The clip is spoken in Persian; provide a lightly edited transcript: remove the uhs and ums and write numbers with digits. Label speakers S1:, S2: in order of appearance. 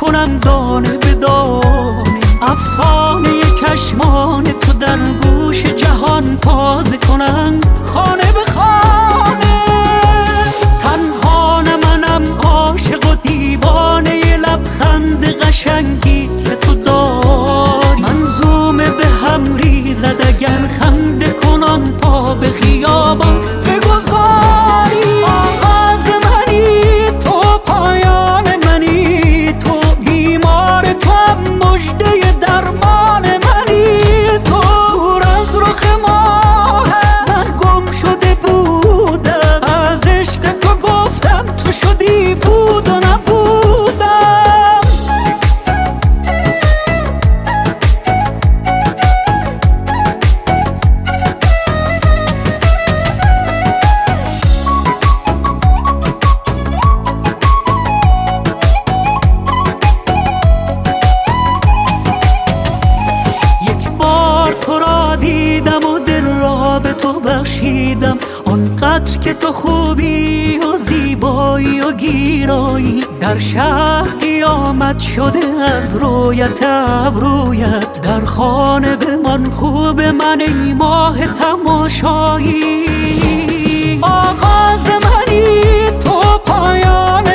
S1: کنم دانه به دانه، افسانه چشمان تو در گوش جهان تازه کنم خانه به خانه. تنها نه منم عاشق و دیوانه لبخند قشنگی که تو داری، منظومه به هم ریزد اگر خنده کنان پا به خیابان بگذاری. آغاز منی تو، پایان منی تو، بیمار تو هم مژده درمان منی تو. دور از رخ ماه من گم شده بودم، از عشق تو گفتم تو شدی بود و نبودم. تو را دیدم و دل را به تو بخشیدم، آنقدر که تو خوبی و زیبایی و گیرایی. در شهر قیامت شده از رویت ابرویت، در خانه بمان خوب من ای ماه تماشایی. آغاز منی تو، پایان